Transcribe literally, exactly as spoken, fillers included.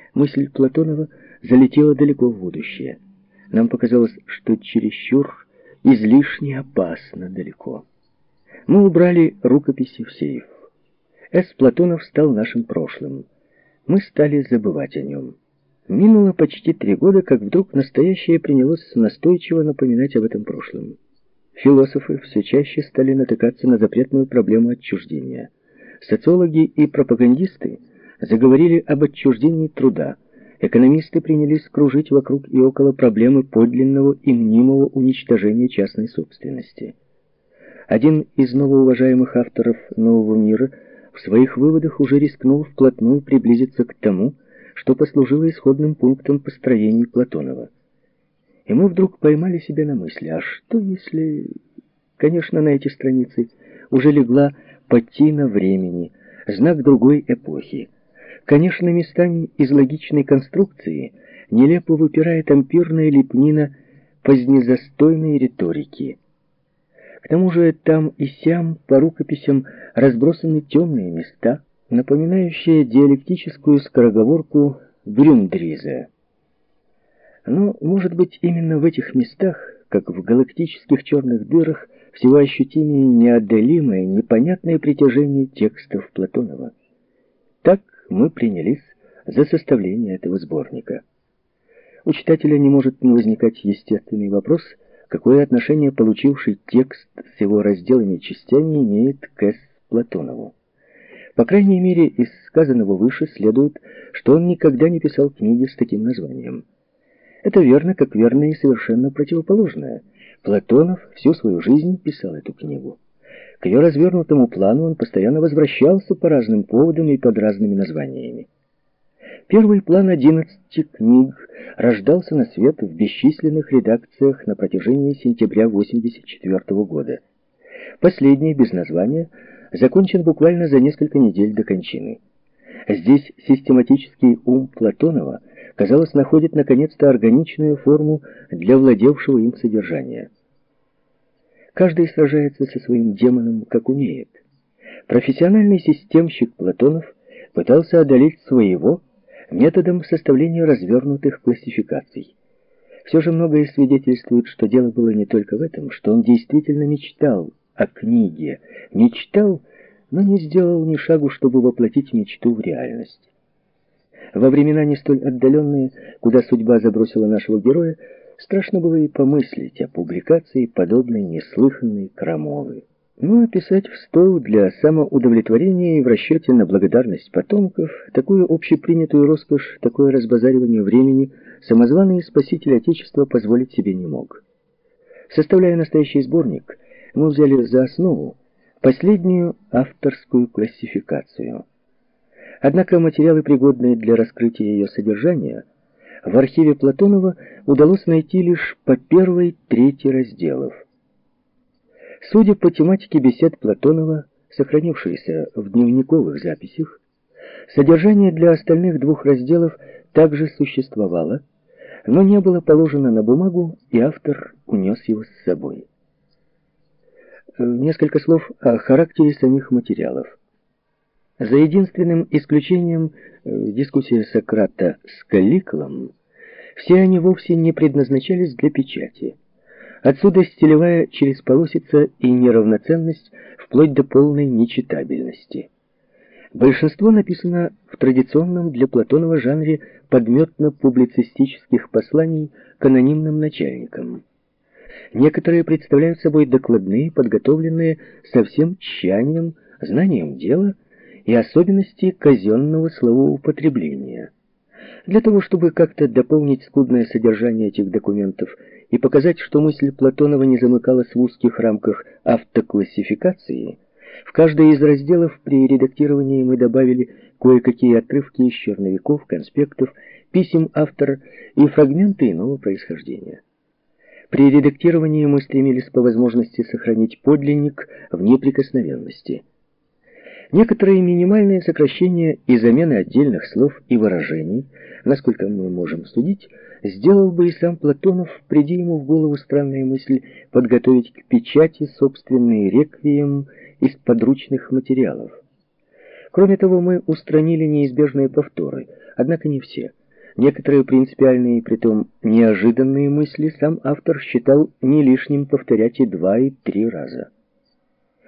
Мысль Платонова залетела далеко в будущее. Нам показалось, что чересчур излишне опасно далеко. Мы убрали рукописи в сейф. С. Платонов стал нашим прошлым. Мы стали забывать о нем. Минуло почти три года, как вдруг настоящее принялось настойчиво напоминать об этом прошлом. Философы все чаще стали натыкаться на запретную проблему отчуждения. Социологи и пропагандисты заговорили об отчуждении труда. Экономисты принялись кружить вокруг и около проблемы подлинного и мнимого уничтожения частной собственности. Один из новоуважаемых авторов «Нового мира» в своих выводах уже рискнул вплотную приблизиться к тому, что послужило исходным пунктом построений Платонова. И мы вдруг поймали себя на мысли, а что если... Конечно, на эти страницы уже легла патина времени, знак другой эпохи. Конечно, местами из логичной конструкции нелепо выпирает ампирная лепнина позднезастойной риторики. К тому же там и сям по рукописям разбросаны темные места, напоминающие диалектическую скороговорку Грюндриза. Но, может быть, именно в этих местах, как в галактических черных дырах, всего ощутимее неодолимое, непонятное притяжение текстов Платонова. Так мы принялись за составление этого сборника. У читателя не может не возникать естественный вопрос, какое отношение получивший текст с его разделами и частями имеет к С. Платонову. По крайней мере, из сказанного выше следует, что он никогда не писал книги с таким названием. Это верно, как верно и совершенно противоположное. Платонов всю свою жизнь писал эту книгу. К ее развернутому плану он постоянно возвращался по разным поводам и под разными названиями. Первый план одиннадцати книг рождался на свет в бесчисленных редакциях на протяжении сентября восемьдесят четвёртого года. Последний, без названия, закончен буквально за несколько недель до кончины. Здесь систематический ум Платонова, казалось, находит наконец-то органичную форму для владевшего им содержания. Каждый сражается со своим демоном, как умеет. Профессиональный системщик Платонов пытался одолеть своего методом составления развернутых классификаций. Все же многое свидетельствует, что дело было не только в этом, что он действительно мечтал о книге. Мечтал, но не сделал ни шагу, чтобы воплотить мечту в реальность. Во времена не столь отдаленные, куда судьба забросила нашего героя, страшно было и помыслить о публикации подобной неслыханной крамолы. Ну, а писать в стол для самоудовлетворения и в расчете на благодарность потомков, такую общепринятую роскошь, такое разбазаривание времени, самозваный спаситель Отечества позволить себе не мог. Составляя настоящий сборник, мы взяли за основу последнюю авторскую классификацию. Однако материалы, пригодные для раскрытия ее содержания, в архиве Платонова удалось найти лишь по первой трети разделов. Судя по тематике бесед Платонова, сохранившейся в дневниковых записях, содержание для остальных двух разделов также существовало, но не было положено на бумагу, и автор унес его с собой. Несколько слов о характере самих материалов. За единственным исключением дискуссии Сократа с Калликлом, все они вовсе не предназначались для печати. Отсюда стилевая черезполосица и неравноценность вплоть до полной нечитабельности. Большинство написано в традиционном для Платонова жанре подметно-публицистических посланий к анонимным начальникам. Некоторые представляют собой докладные, подготовленные со всем тщанием, знанием дела и особенности казенного словоупотребления. Для того, чтобы как-то дополнить скудное содержание этих документов и показать, что мысль Платонова не замыкалась в узких рамках автоклассификации, в каждый из разделов при редактировании мы добавили кое-какие отрывки из черновиков, конспектов, писем автора и фрагменты иного происхождения. При редактировании мы стремились по возможности сохранить подлинник в неприкосновенности. Некоторые минимальные сокращения и замены отдельных слов и выражений, насколько мы можем судить, сделал бы и сам Платонов, приди ему в голову странная мысль подготовить к печати собственный реквием из подручных материалов. Кроме того, мы устранили неизбежные повторы, однако не все. Некоторые принципиальные и притом неожиданные мысли сам автор считал не лишним повторять и два, и три раза.